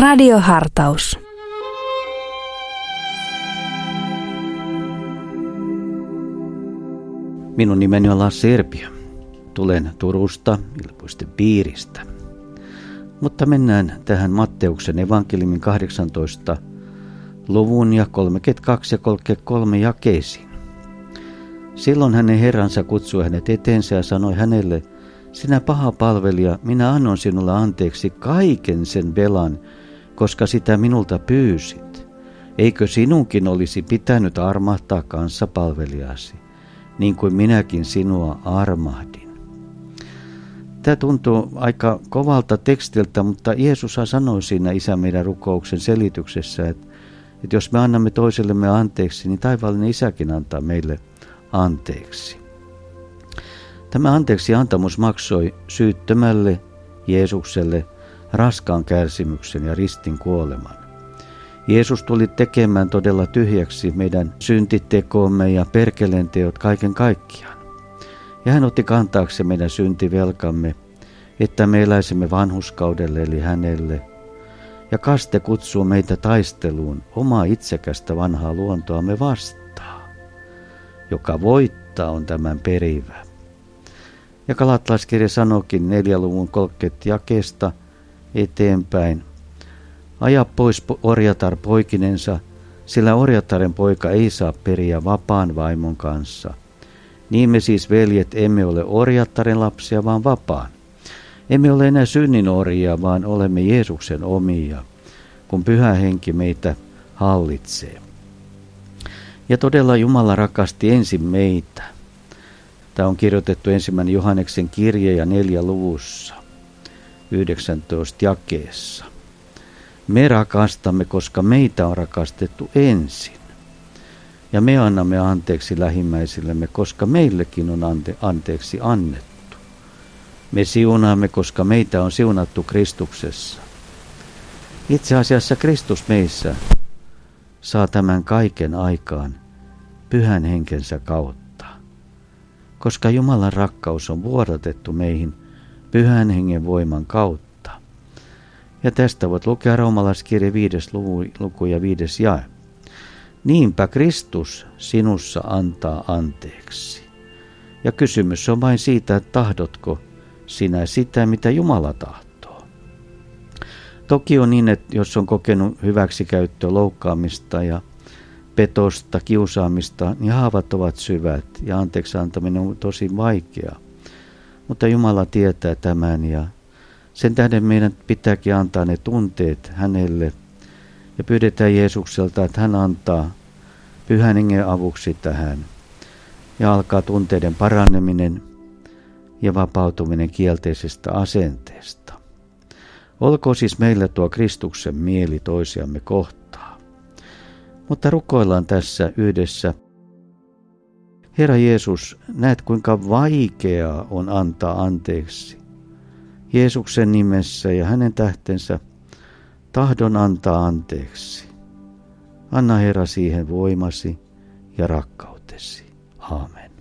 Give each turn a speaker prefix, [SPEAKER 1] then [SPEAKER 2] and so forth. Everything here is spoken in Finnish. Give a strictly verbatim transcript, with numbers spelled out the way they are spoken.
[SPEAKER 1] Radiohartaus.
[SPEAKER 2] Minun nimeni on Lassi Erpio. Tulen Turusta, Ilpuisten piiristä. Mutta mennään tähän Matteuksen evankeliumin kahdeksantoista luvun ja kolmekymmentäkaksi ja kolmekymmentäkolme jakeisiin. Silloin hänen herransa kutsui hänet eteensä ja sanoi hänelle: sinä paha palvelija, minä annoin sinulle anteeksi kaiken sen velan, koska sitä minulta pyysit. Eikö sinunkin olisi pitänyt armahtaa kanssapalvelijasi, niin kuin minäkin sinua armahdin? Tämä tuntuu aika kovalta tekstiltä, mutta Jeesus sanoi siinä Isä meidän rukouksen selityksessä, että, että jos me annamme toisellemme anteeksi, niin taivaallinen Isäkin antaa meille anteeksi. Tämä anteeksi antamus maksoi syyttömälle Jeesukselle raskaan kärsimyksen ja ristin kuoleman. Jeesus tuli tekemään todella tyhjäksi meidän syntitekomme ja perkeleen teot kaiken kaikkiaan. Ja hän otti kantaakseen meidän syntivelkamme, että me eläisimme vanhurskaudelle eli hänelle. Ja kaste kutsuu meitä taisteluun omaa itsekästä vanhaa luontoamme vastaan. Joka voittaa on tämän perivä. Ja Galattalaiskirja sanokin neljän luvun kolmekymmentä jakeesta eteenpäin: aja pois orjatar poikinensa, sillä orjataren poika ei saa periä vapaan vaimon kanssa. Niin me siis, veljet, emme ole orjattaren lapsia, vaan vapaan. Emme ole enää synnin orjia, vaan olemme Jeesuksen omia, kun Pyhä Henki meitä hallitsee. Ja todella Jumala rakasti ensin meitä. Tämä on kirjoitettu ensimmäinen Johanneksen kirje ja neljä luvussa, yhdeksäntoista jakeessa. Me rakastamme, koska meitä on rakastettu ensin. Ja me annamme anteeksi lähimmäisillemme, koska meillekin on ante- anteeksi annettu. Me siunaamme, koska meitä on siunattu Kristuksessa. Itse asiassa Kristus meissä saa tämän kaiken aikaan Pyhän Henkensä kautta. Koska Jumalan rakkaus on vuodatettu meihin Pyhän Hengen voiman kautta. Ja tästä voit lukea Roomalaiskirje viides luku, luku ja viides jae. Niinpä Kristus sinussa antaa anteeksi. Ja kysymys on vain siitä, että tahdotko sinä sitä, mitä Jumala tahtoo. Toki on niin, että jos on kokenut hyväksikäyttöä, loukkaamista ja petosta, kiusaamista, niin haavat ovat syvät ja anteeksi antaminen on tosi vaikeaa. Mutta Jumala tietää tämän ja sen tähden meidän pitääkin antaa ne tunteet hänelle ja pyydetään Jeesukselta, että hän antaa Pyhän Hengen avuksi tähän ja alkaa tunteiden paraneminen ja vapautuminen kielteisestä asenteesta. Olkoon siis meillä tuo Kristuksen mieli toisiamme kohtaan. Mutta rukoillaan tässä yhdessä. Herra Jeesus, näet kuinka vaikeaa on antaa anteeksi. Jeesuksen nimessä ja hänen tähtensä tahdon antaa anteeksi. Anna Herra siihen voimasi ja rakkautesi. Aamen.